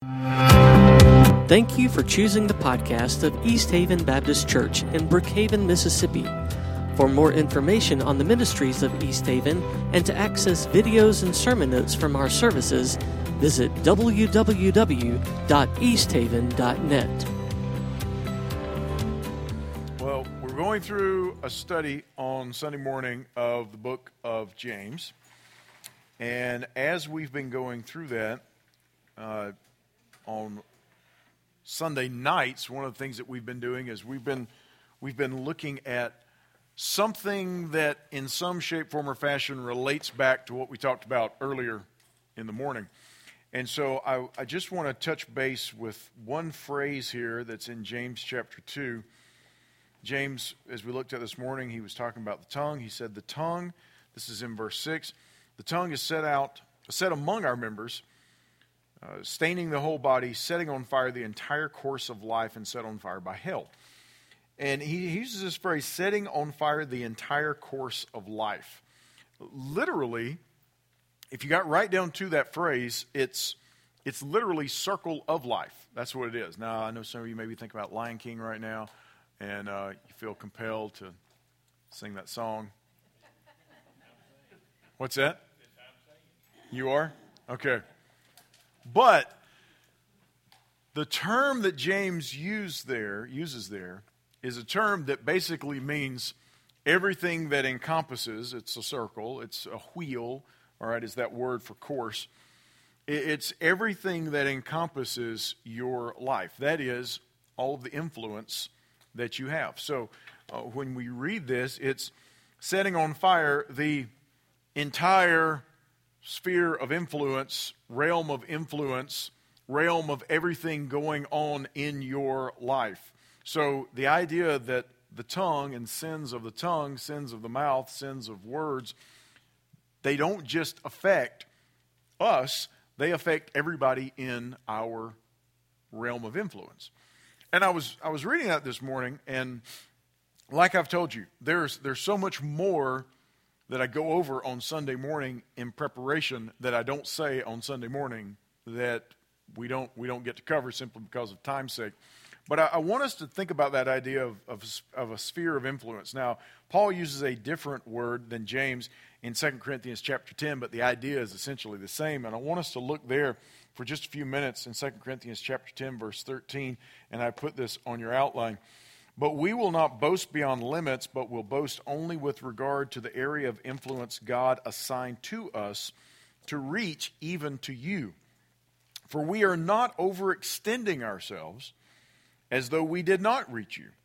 Thank you for choosing the podcast of East Haven Baptist Church in Brookhaven, Mississippi. For more information on the ministries of East Haven and to access videos and sermon notes from our services, visit www.easthaven.net. Well, we're going through a study on Sunday morning of the book of James. And as we've been going through that on Sunday nights, one of the things that we've been doing is we've been looking at something that in some shape, form, or fashion relates back to what we talked about earlier in the morning. And so I just want to touch base with one phrase here that's in James chapter 2. James, as we looked at this morning, he was talking about the tongue. He said the tongue, this is in verse 6, the tongue is set among our members, staining the whole body, setting on fire the entire course of life, and set on fire by hell. And he uses this phrase, setting on fire the entire course of life. Literally, if you got right down to that phrase, it's literally circle of life. That's what it is. Now, I know some of you maybe think about Lion King right now, and you feel compelled to sing that song. What's that? You are? Okay. But the term that James uses there is a term that basically means everything that encompasses. It's a circle, it's a wheel, all right, is that word for course. It's everything that encompasses your life. That is all of the influence that you have. So when we read this, it's setting on fire the entire sphere of influence, realm of everything going on in your life. So the idea that the tongue and sins of the tongue, sins of the mouth, sins of words, they don't just affect us, they affect everybody in our realm of influence. And I was reading that this morning, and like I've told you, there's so much more that I go over on Sunday morning in preparation that I don't say on Sunday morning that we don't get to cover simply because of time's sake. But I want us to think about that idea of a sphere of influence. Now, Paul uses a different word than James in 2 Corinthians chapter 10, but the idea is essentially the same. And I want us to look there for just a few minutes in 2 Corinthians chapter 10, verse 13, and I put this on your outline. But we will not boast beyond limits, but will boast only with regard to the area of influence God assigned to us to reach even to you. For we are not overextending ourselves as though we did not reach you.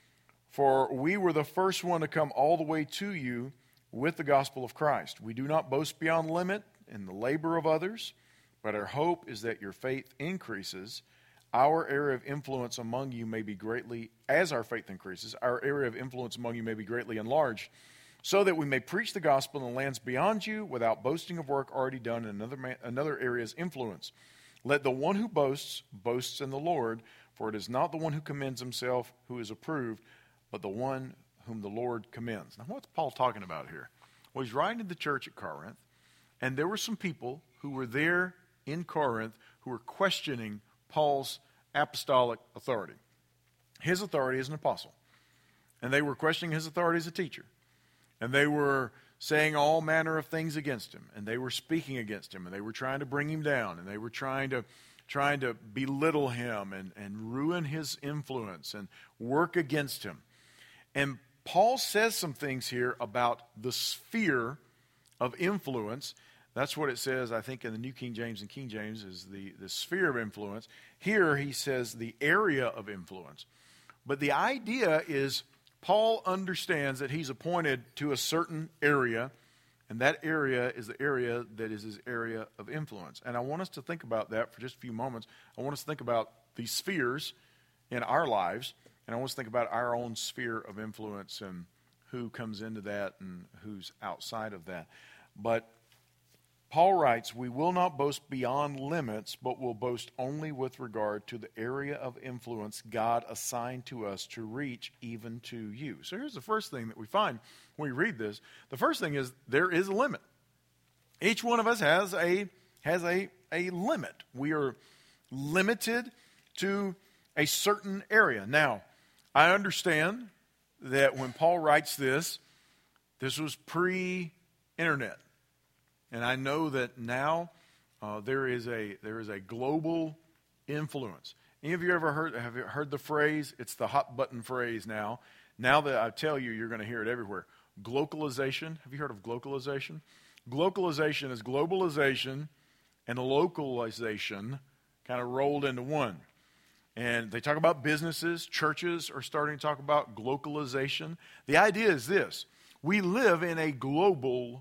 For we were the first one to come all the way to you with the gospel of Christ. We do not boast beyond limit in the labor of others, but our hope is that your faith increases. Our area of influence among you may be greatly, as our faith increases, our area of influence among you may be greatly enlarged, so that we may preach the gospel in the lands beyond you without boasting of work already done in another area's influence. Let the one who boasts in the Lord, for it is not the one who commends himself who is approved, but the one whom the Lord commends. Now, what's Paul talking about here? Well, he's writing to the church at Corinth, and there were some people who were there in Corinth who were questioning Paul's apostolic authority, his authority as an apostle. And they were questioning his authority as a teacher. And they were saying all manner of things against him. And they were speaking against him. And they were trying to bring him down. And they were trying to belittle him and ruin his influence and work against him. And Paul says some things here about the sphere of influence. That's what it says, I think, in the New King James and King James, is the sphere of influence. Here he says the area of influence. But the idea is Paul understands that he's appointed to a certain area, and that area is the area that is his area of influence. And I want us to think about that for just a few moments. I want us to think about these spheres in our lives, and I want us to think about our own sphere of influence and who comes into that and who's outside of that. But Paul writes, we will not boast beyond limits, but will boast only with regard to the area of influence God assigned to us to reach even to you. So here's the first thing that we find when we read this. The first thing is there is a limit. Each one of us has a limit. We are limited to a certain area. Now, I understand that when Paul writes this was pre-internet. And I know that now there is a global influence. Any of you ever heard the phrase? It's the hot button phrase now. Now that I tell you, you're going to hear it everywhere. Glocalization. Have you heard of glocalization? Glocalization is globalization and localization kind of rolled into one. And they talk about businesses. Churches are starting to talk about glocalization. The idea is this. We live in a globally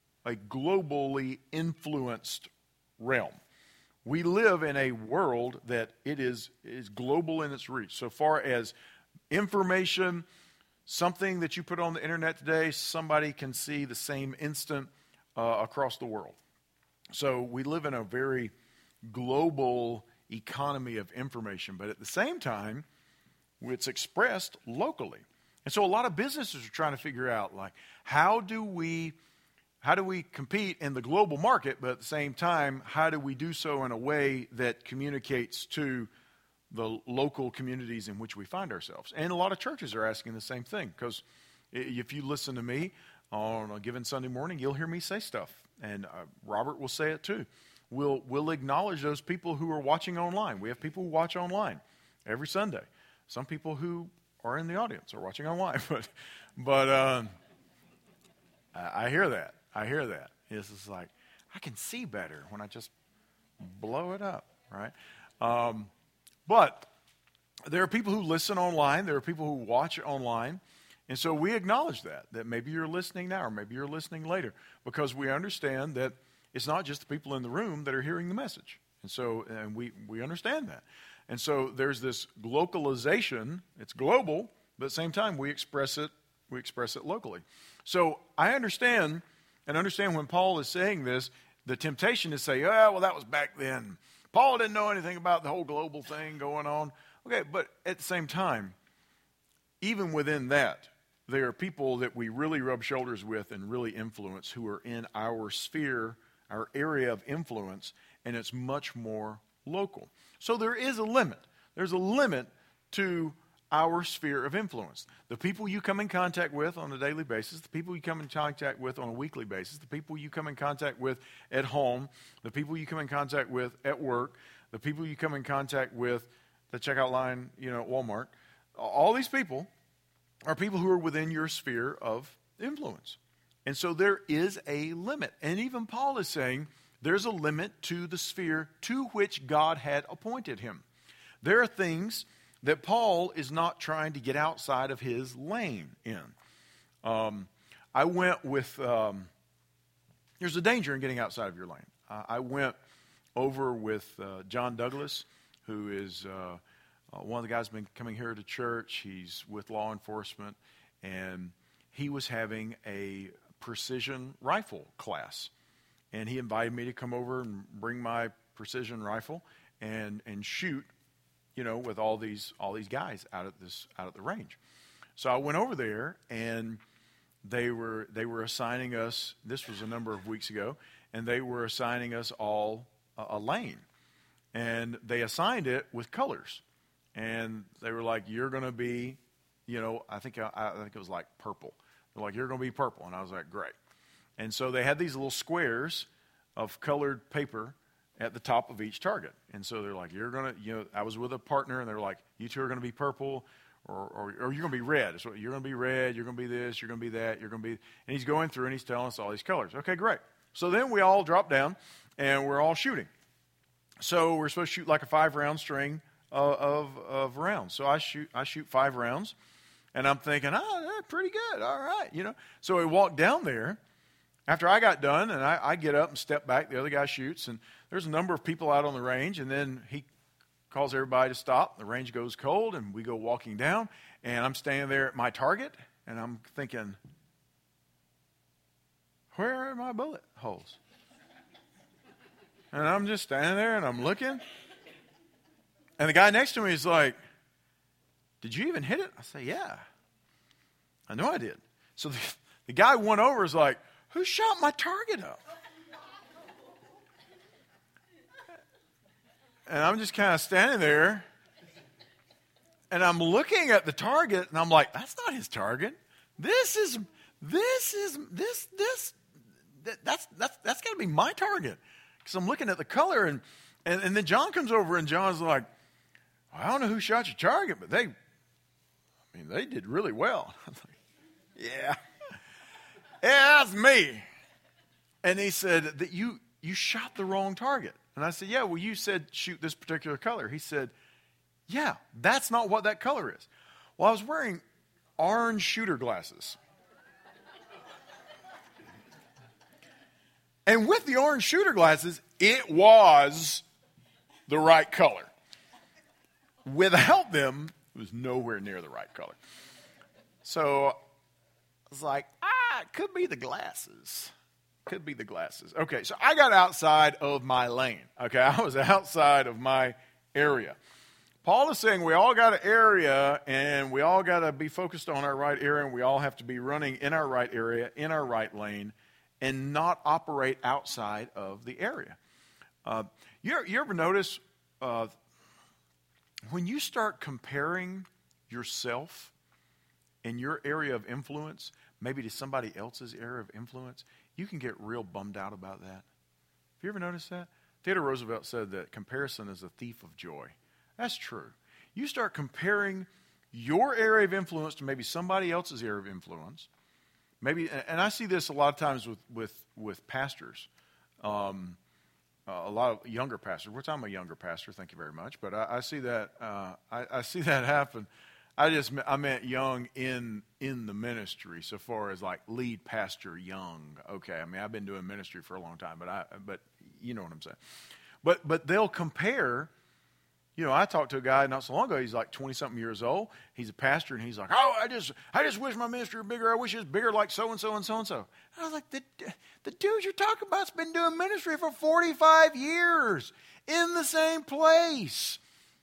influenced realm. We live in a world that it is global in its reach. So far as information, something that you put on the internet today, somebody can see the same instant across the world. So we live in a very global economy of information, but at the same time, it's expressed locally. And so a lot of businesses are trying to figure out, like, how do we compete in the global market, but at the same time, how do we do so in a way that communicates to the local communities in which we find ourselves? And a lot of churches are asking the same thing, because if you listen to me on a given Sunday morning, you'll hear me say stuff, and Robert will say it too. We'll acknowledge those people who are watching online. We have people who watch online every Sunday. Some people who are in the audience are watching online, but I hear that. It's just like, I can see better when I just blow it up, right? But there are people who listen online. There are people who watch online. And so we acknowledge that maybe you're listening now or maybe you're listening later, because we understand that it's not just the people in the room that are hearing the message. And we understand that. And so there's this globalization. It's global, but at the same time we express it locally. So I understand when Paul is saying this, the temptation is to say, oh, well, that was back then. Paul didn't know anything about the whole global thing going on. Okay, but at the same time, even within that, there are people that we really rub shoulders with and really influence who are in our sphere, our area of influence, and it's much more local. So there is a limit. There's a limit to our sphere of influence. The people you come in contact with on a daily basis, the people you come in contact with on a weekly basis, the people you come in contact with at home, the people you come in contact with at work, the people you come in contact with the checkout line, at Walmart, all these people are people who are within your sphere of influence. And so there is a limit. And even Paul is saying there's a limit to the sphere to which God had appointed him. There are things that Paul is not trying to get outside of his lane in. I went with, there's a danger in getting outside of your lane. I went over with John Douglas, who is one of the guys who's been coming here to church. He's with law enforcement, and he was having a precision rifle class. And he invited me to come over and bring my precision rifle and shoot, with all these guys out at the range. So I went over there, and they were assigning us, this was a number of weeks ago, and they were assigning us all a lane. And they assigned it with colors. And they were like, you're going to be, I think it was like purple. They're like, you're going to be purple. And I was like, great. And so they had these little squares of colored paper at the top of each target. And so they're like, you're going to, I was with a partner, and they were like, you two are going to be purple, or you're going to be red. So you're going to be red, you're going to be this, you're going to be that, you're going to be, and he's going through and he's telling us all these colors. Okay, great. So then we all drop down, and we're all shooting. So we're supposed to shoot like a 5-round string of rounds. So I shoot 5 rounds, and I'm thinking, that's pretty good. All right, So we walk down there. After I got done, and I get up and step back, the other guy shoots, and there's a number of people out on the range, and then he calls everybody to stop. The range goes cold, and we go walking down, and I'm standing there at my target, and I'm thinking, where are my bullet holes? And I'm just standing there, and I'm looking. And the guy next to me is like, did you even hit it? I say, yeah. I know I did. So the guy went over is like, who shot my target up? And I'm just kind of standing there. And I'm looking at the target, and I'm like, that's not his target. That's got to be my target. Because I'm looking at the color, and then John comes over, and John's like, I don't know who shot your target, but they did really well. I'm like, yeah, that's me. And he said that you shot the wrong target. And I said, yeah, well, you said shoot this particular color. He said, yeah, that's not what that color is. Well, I was wearing orange shooter glasses. And with the orange shooter glasses, it was the right color. Without them, it was nowhere near the right color. So I was like, it could be the glasses. Could be the glasses. Okay, so I got outside of my lane. Okay, I was outside of my area. Paul is saying we all got an area, and we all got to be focused on our right area, and we all have to be running in our right area, in our right lane, and not operate outside of the area. You ever notice when you start comparing yourself and your area of influence maybe to somebody else's area of influence, you can get real bummed out about that. Have you ever noticed that? Theodore Roosevelt said that comparison is a thief of joy. That's true. You start comparing your area of influence to maybe somebody else's area of influence. Maybe, and I see this a lot of times with pastors, a lot of younger pastors. Which I'm a younger pastor, thank you very much. But I see that I see that happen. I meant young in the ministry, so far as like lead pastor young. Okay, I mean I've been doing ministry for a long time, but you know what I'm saying. But they'll compare. You know, I talked to a guy not so long ago. He's like 20-something years old. He's a pastor, and he's like, "Oh, I just wish my ministry were bigger. I wish it was bigger like so and so and so and so." I was like, "The dude you're talking about's been doing ministry for 45 years in the same place.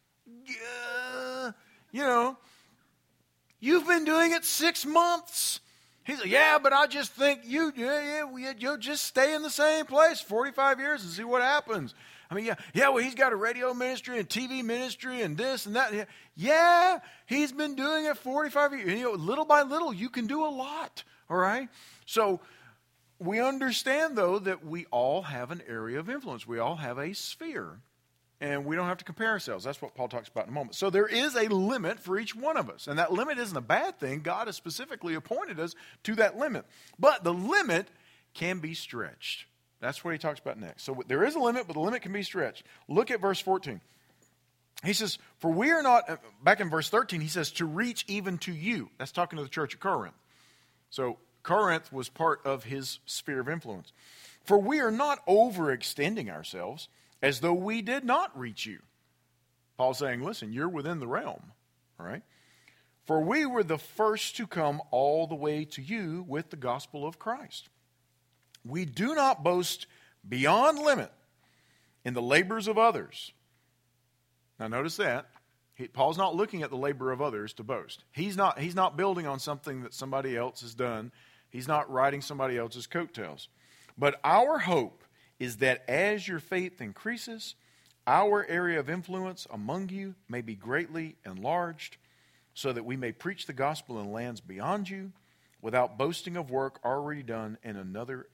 You know, you've been doing it 6 months." He's like, "Yeah, but I just think you'll just stay in the same place 45 years and see what happens." I mean, well, he's got a radio ministry and TV ministry and this and that. Yeah, he's been doing it 45 years. You know, little by little, you can do a lot, all right? So we understand, though, that we all have an area of influence. We all have a sphere, and we don't have to compare ourselves. That's what Paul talks about in a moment. So there is a limit for each one of us, and that limit isn't a bad thing. God has specifically appointed us to that limit. But the limit can be stretched. That's what he talks about next. So there is a limit, but the limit can be stretched. Look at verse 14. He says, for we are not, back in verse 13, he says, to reach even to you. That's talking to the church at Corinth. So Corinth was part of his sphere of influence. For we are not overextending ourselves as though we did not reach you. Paul's saying, listen, you're within the realm. All right? For we were the first to come all the way to you with the gospel of Christ. We do not boast beyond limit in the labors of others. Now notice that. Paul's not looking at the labor of others to boast. He's not building on something that somebody else has done. He's not riding somebody else's coattails. But our hope is that as your faith increases, our area of influence among you may be greatly enlarged, so that we may preach the gospel in lands beyond you, without boasting of work already done in another's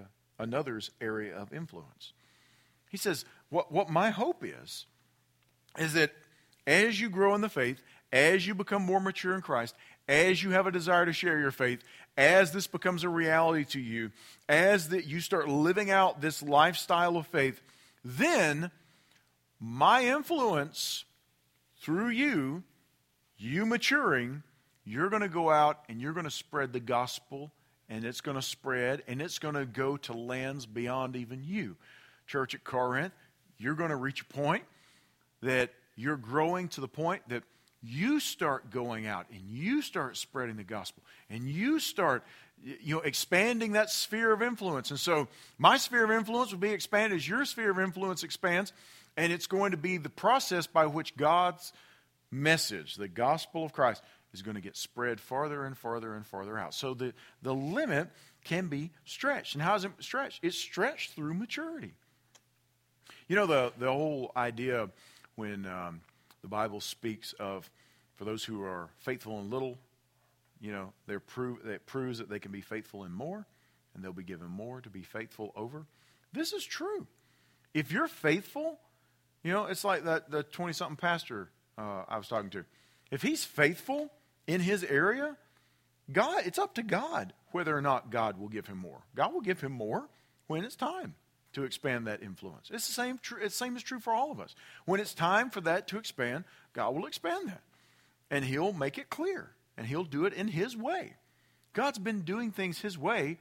area of influence. He says, what my hope is that as you grow in the faith, as you become more mature in Christ, as you have a desire to share your faith, as this becomes a reality to you, as that you start living out this lifestyle of faith, then my influence through you maturing, you're going to go out and you're going to spread the gospel, and it's going to spread, and it's going to go to lands beyond even you. Church at Corinth, you're going to reach a point that you're growing to the point that you start going out and you start spreading the gospel, and you start expanding that sphere of influence. And so my sphere of influence will be expanded as your sphere of influence expands, and it's going to be the process by which God's message, the gospel of Christ, is going to get spread farther and farther and farther out. So the limit can be stretched. And how is it stretched? It's stretched through maturity. You know, the whole idea when the Bible speaks of, for those who are faithful in little, you know, it proves that they can be faithful in more, and they'll be given more to be faithful over. This is true. If you're faithful, you know, it's like the 20-something pastor I was talking to. If he's faithful in his area, God, it's up to God whether or not God will give him more. God will give him more when it's time to expand that influence. It's the same is true for all of us. When it's time for that to expand, God will expand that. And he'll make it clear. And he'll do it in his way. God's been doing things his way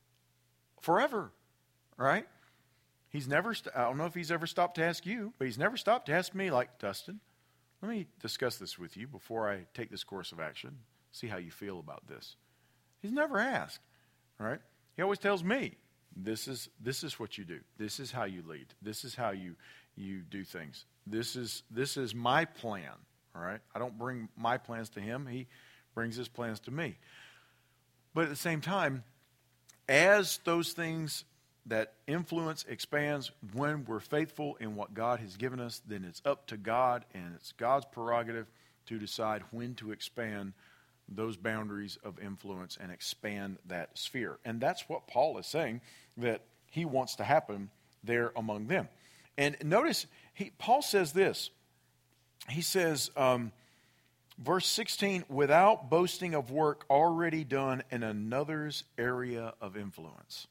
forever, right? He's never, I don't know if he's ever stopped to ask you, but he's never stopped to ask me, like, Dustin, let me discuss this with you before I take this course of action. See how you feel about this. He's never asked, right? He always tells me, this is what you do. This is how you lead. This is how you do things. This is my plan, all right? I don't bring my plans to him. He brings his plans to me. But at the same time, as those things, that influence expands, when we're faithful in what God has given us, then it's up to God, and it's God's prerogative to decide when to expand those boundaries of influence and expand that sphere. And that's what Paul is saying that he wants to happen there among them. And notice, Paul says this. He says, verse 16, without boasting of work already done in another's area of influence.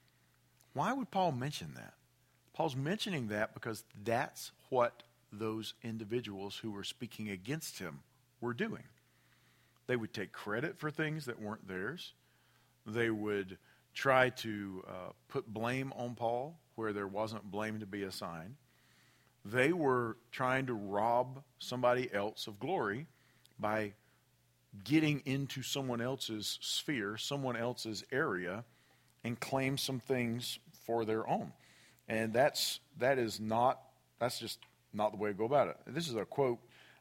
Why would Paul mention that? Paul's mentioning that because that's what those individuals who were speaking against him were doing. They would take credit for things that weren't theirs. They would try to put blame on Paul where there wasn't blame to be assigned. They were trying to rob somebody else of glory by getting into someone else's sphere, someone else's area, and claim some things for their own. And that's just not the way to go about it. This is a quote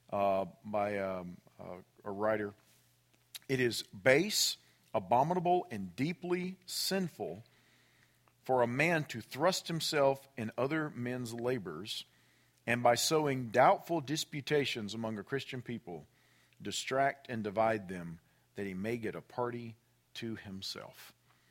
by a writer. It is base, abominable, and deeply sinful for a man to thrust himself in other men's labors, and by sowing doubtful disputations among a Christian people, distract and divide them, that he may get a party to himself.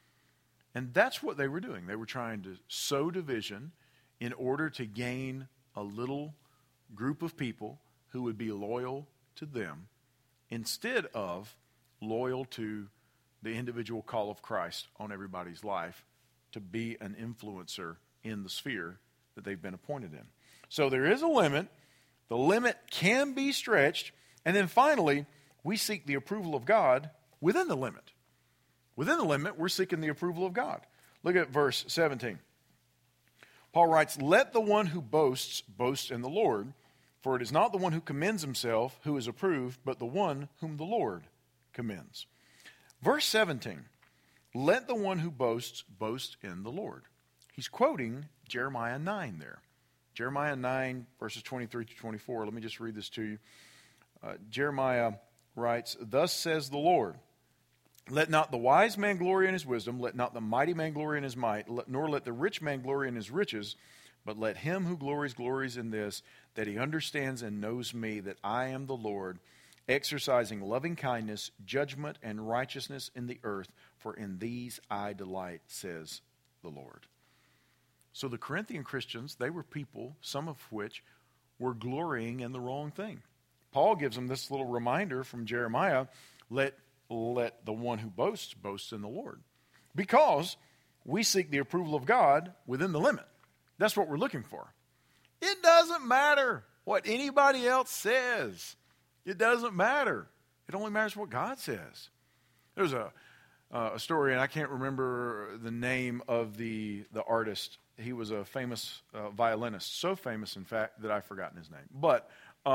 And that's what they were doing. They were trying to sow division in order to gain a little group of people who would be loyal to them instead of loyal to the individual call of Christ on everybody's life to be an influencer in the sphere that they've been appointed in. So there is a limit. The limit can be stretched. And then finally, we seek the approval of God within the limit. Within the limit, we're seeking the approval of God. Look at verse 17. Paul writes, let the one who boasts boast in the Lord, for it is not the one who commends himself who is approved, but the one whom the Lord commends. Verse 17, let the one who boasts boast in the Lord. He's quoting Jeremiah 9 there. Jeremiah 9, verses 23 to 24. Let me just read this to you. Jeremiah writes, thus says the Lord, let not the wise man glory in his wisdom, let not the mighty man glory in his might, nor let the rich man glory in his riches, but let him who glories in this, that he understands and knows me, that I am the Lord, exercising loving kindness, judgment, and righteousness in the earth, for in these I delight, says the Lord. So the Corinthian Christians, they were people, some of which were glorying in the wrong thing. Paul gives them this little reminder from Jeremiah, let the one who boasts boast in the Lord. Because we seek the approval of God within the limit. That's what we're looking for. It doesn't matter what anybody else says. It doesn't matter. It only matters what God says. There's a story, and I can't remember the name of the artist. He was a famous violinist. So famous, in fact, that I've forgotten his name. But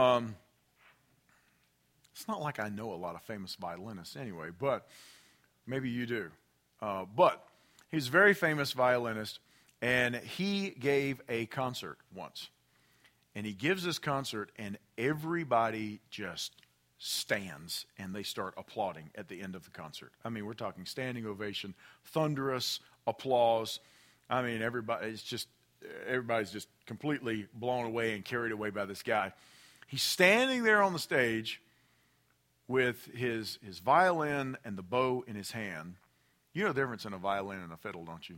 it's not like I know a lot of famous violinists anyway, but maybe you do. But he's a very famous violinist, and he gave a concert once. And he gives this concert, and everybody just stands, and they start applauding at the end of the concert. I mean, we're talking standing ovation, thunderous applause. I mean, everybody, it's just everybody's just completely blown away and carried away by this guy. He's standing there on the stage with his violin and the bow in his hand. You know the difference in a violin and a fiddle, don't you?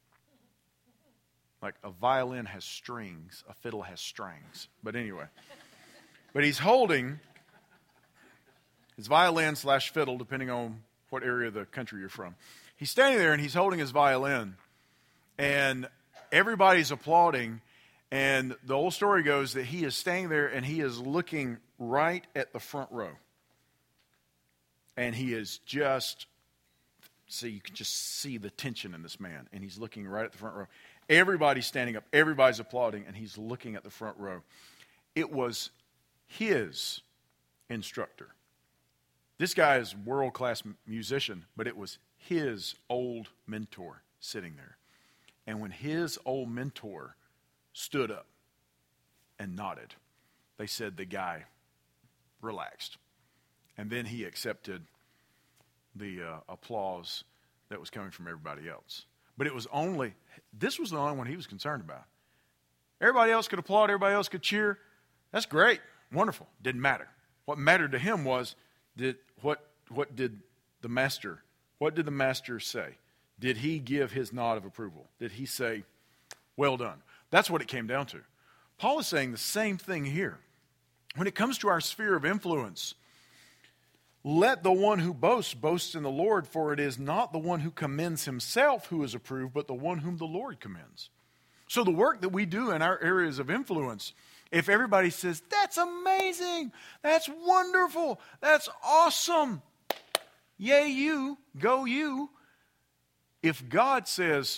Like a violin has strings, a fiddle has strings. But anyway. But he's holding his violin / fiddle, depending on what area of the country you're from. He's standing there and he's holding his violin. And everybody's applauding. And the old story goes that he is standing there and he is looking right at the front row. And he is just, so you can just see the tension in this man. And he's looking right at the front row. Everybody's standing up. Everybody's applauding. And he's looking at the front row. It was his instructor. This guy is a world-class musician, but it was his old mentor sitting there. And when his old mentor stood up and nodded, they said the guy relaxed. And then he accepted the applause that was coming from everybody else. But this was the only one he was concerned about. Everybody else could applaud, everybody else could cheer. That's great, wonderful, didn't matter. What mattered to him was what did the master say? Did he give his nod of approval? Did he say, well done? That's what it came down to. Paul is saying the same thing here. When it comes to our sphere of influence, let the one who boasts boast in the Lord, for it is not the one who commends himself who is approved, but the one whom the Lord commends. So the work that we do in our areas of influence, if everybody says, that's amazing, that's wonderful, that's awesome, yay you, go you. If God says,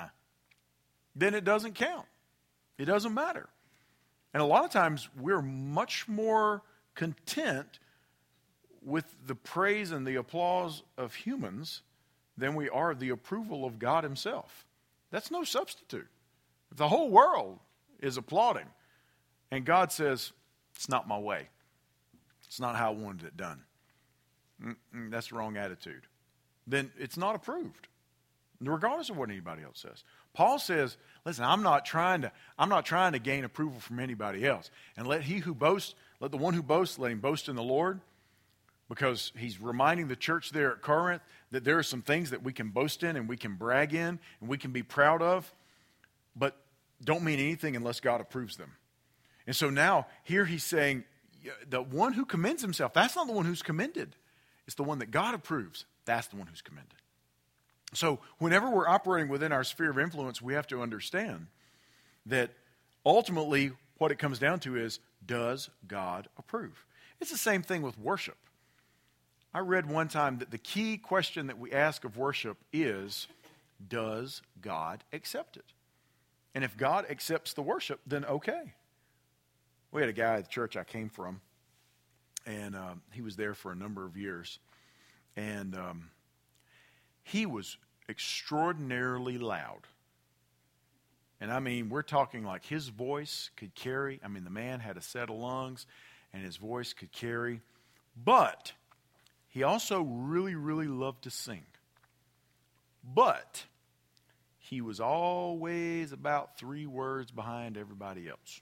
then it doesn't count. It doesn't matter. And a lot of times we're much more content with the praise and the applause of humans than we are the approval of God himself. That's no substitute. If the whole world is applauding and God says, it's not my way, it's not how I wanted it done, that's the wrong attitude, then it's not approved, regardless of what anybody else says. Paul says, listen, I'm not trying to gain approval from anybody else. And let the one who boasts, let him boast in the Lord. Because he's reminding the church there at Corinth that there are some things that we can boast in and we can brag in and we can be proud of, but don't mean anything unless God approves them. And so now here he's saying the one who commends himself, that's not the one who's commended. It's the one that God approves. That's the one who's commended. So whenever we're operating within our sphere of influence, we have to understand that ultimately what it comes down to is, does God approve? It's the same thing with worship. I read one time that the key question that we ask of worship is, does God accept it? And if God accepts the worship, then okay. We had a guy at the church I came from, and he was there for a number of years. And he was extraordinarily loud. And I mean, we're talking like his voice could carry. I mean, the man had a set of lungs, and his voice could carry. But he also really, really loved to sing. But he was always about 3 words behind everybody else.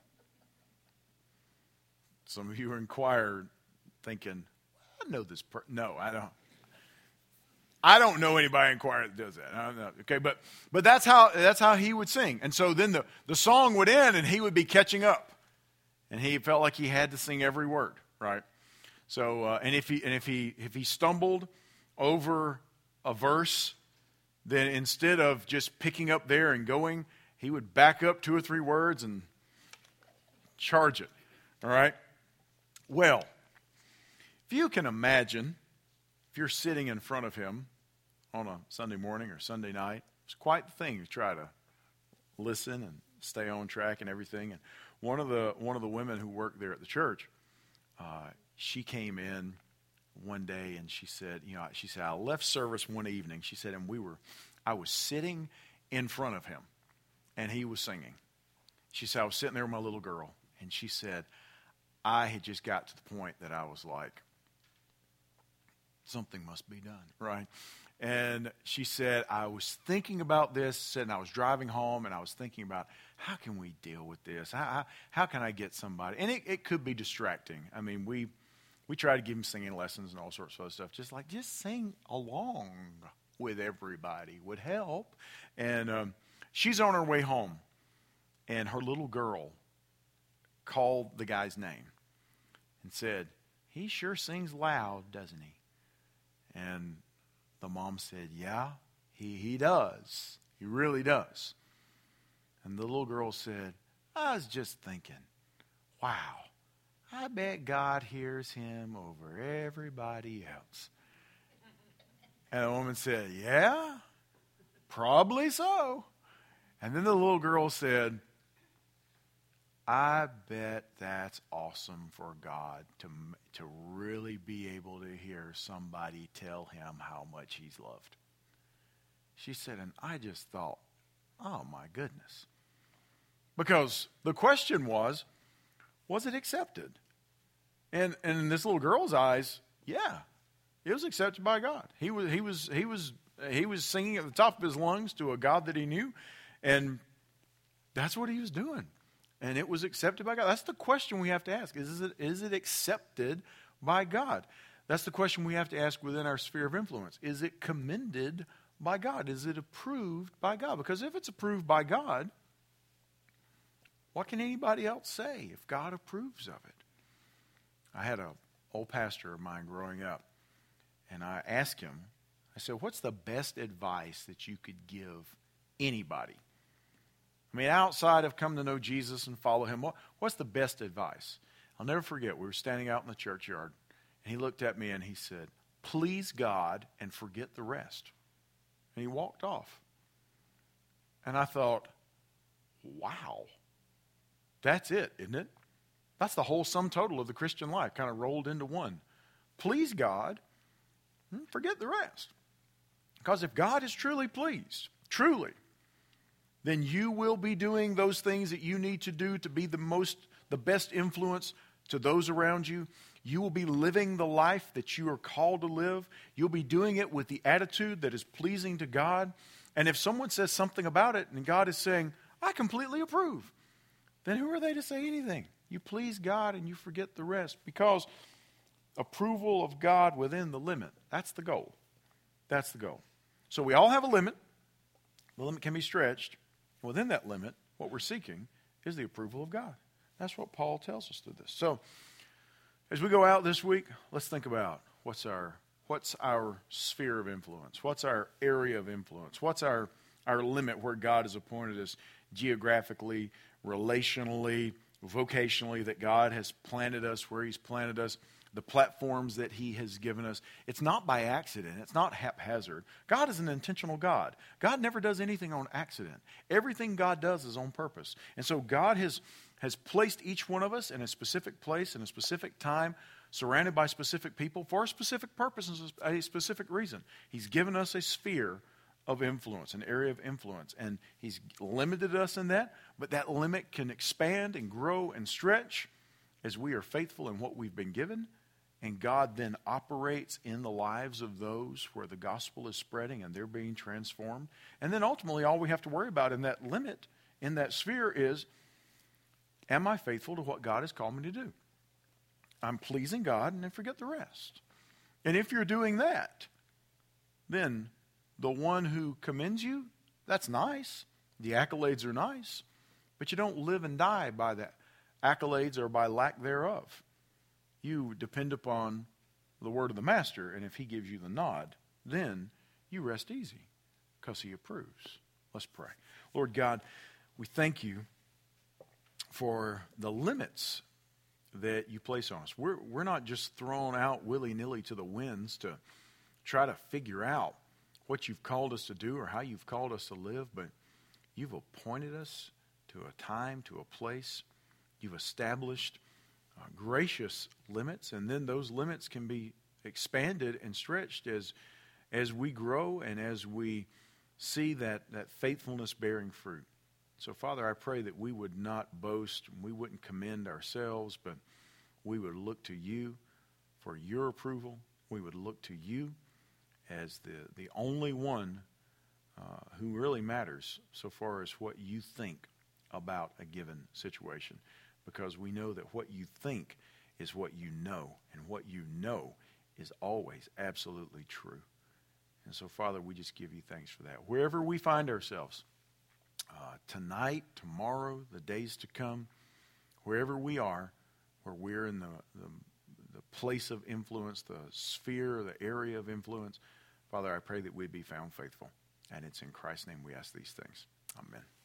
Some of you are in choir thinking, I know this person. No, I don't. I don't know anybody in choir that does that. I don't know. Okay, but that's how he would sing. And so then the song would end and he would be catching up. And he felt like he had to sing every word, right? So, and if he stumbled over a verse, then instead of just picking up there and going, he would back up 2 or 3 words and charge it. All right? Well, if you can imagine, if you're sitting in front of him on a Sunday morning or Sunday night, it's quite the thing to try to listen and stay on track and everything. And one of the women who worked there at the church, she came in one day and she said, I left service one evening. She said, and I was sitting in front of him and he was singing. She said, I was sitting there with my little girl. And she said, I had just got to the point that I was like, something must be done, right? And she said, I was thinking about this, and I was driving home, and I was thinking about, how can we deal with this? How can I get somebody? And it could be distracting. I mean, we try to give them singing lessons and all sorts of other stuff. Just sing along with everybody would help. And she's on her way home, and her little girl called the guy's name and said, he sure sings loud, doesn't he? And the mom said, yeah, he does. He really does. And the little girl said, I was just thinking, wow, I bet God hears him over everybody else. And the woman said, yeah, probably so. And then the little girl said, I bet that's awesome for God to really be able to hear somebody tell him how much he's loved. She said, and I just thought, oh my goodness. Because the question was it accepted? And in this little girl's eyes, yeah, it was accepted by God. He was singing at the top of his lungs to a God that he knew, and that's what he was doing. And it was accepted by God. That's the question we have to ask. Is it accepted by God? That's the question we have to ask within our sphere of influence. Is it commended by God? Is it approved by God? Because if it's approved by God, what can anybody else say if God approves of it? I had an old pastor of mine growing up, and I asked him, I said, what's the best advice that you could give anybody? I mean, outside of come to know Jesus and follow him, what's the best advice? I'll never forget, we were standing out in the churchyard, and he looked at me and he said, please God and forget the rest. And he walked off. And I thought, wow, that's it, isn't it? That's the whole sum total of the Christian life, kind of rolled into one. Please God, forget the rest. Because if God is truly pleased, truly, then you will be doing those things that you need to do to be the best influence to those around you. You will be living the life that you are called to live. You'll be doing it with the attitude that is pleasing to God. And if someone says something about it and God is saying, I completely approve, then who are they to say anything? You please God and you forget the rest, because approval of God within the limit, that's the goal. That's the goal. So we all have a limit. The limit can be stretched. Within that limit, what we're seeking is the approval of God. That's what Paul tells us through this. So as we go out this week, let's think about what's our sphere of influence? What's our area of influence? What's our limit where God has appointed us geographically, relationally, vocationally, that God has planted us where he's planted us, the platforms that he has given us. It's not by accident. It's not haphazard. God is an intentional God. God never does anything on accident. Everything God does is on purpose. And so God has placed each one of us in a specific place, in a specific time, surrounded by specific people for a specific purpose and a specific reason. He's given us a sphere of influence, an area of influence, and he's limited us in that, but that limit can expand and grow and stretch as we are faithful in what we've been given. And God then operates in the lives of those where the gospel is spreading and they're being transformed. And then ultimately all we have to worry about in that limit, in that sphere, is, am I faithful to what God has called me to do? I'm pleasing God, and then forget the rest. And if you're doing that, then the one who commends you, that's nice. The accolades are nice. But you don't live and die by the accolades or by lack thereof. You depend upon the word of the master, and if he gives you the nod, then you rest easy because he approves. Let's pray. Lord God, we thank you for the limits that you place on us. We're not just thrown out willy-nilly to the winds to try to figure out what you've called us to do or how you've called us to live, but you've appointed us to a time, to a place. You've established gracious limits, and then those limits can be expanded and stretched as we grow and as we see that faithfulness bearing fruit. So, Father, I pray that we would not boast, we wouldn't commend ourselves, but we would look to you for your approval we would look to you as the only one who really matters so far as what you think about a given situation, because we know that what you think is what you know, and what you know is always absolutely true. And so, Father, we just give you thanks for that. Wherever we find ourselves, tonight, tomorrow, the days to come, wherever we are, where we're in the place of influence, the sphere, the area of influence, Father, I pray that we'd be found faithful. And it's in Christ's name we ask these things. Amen.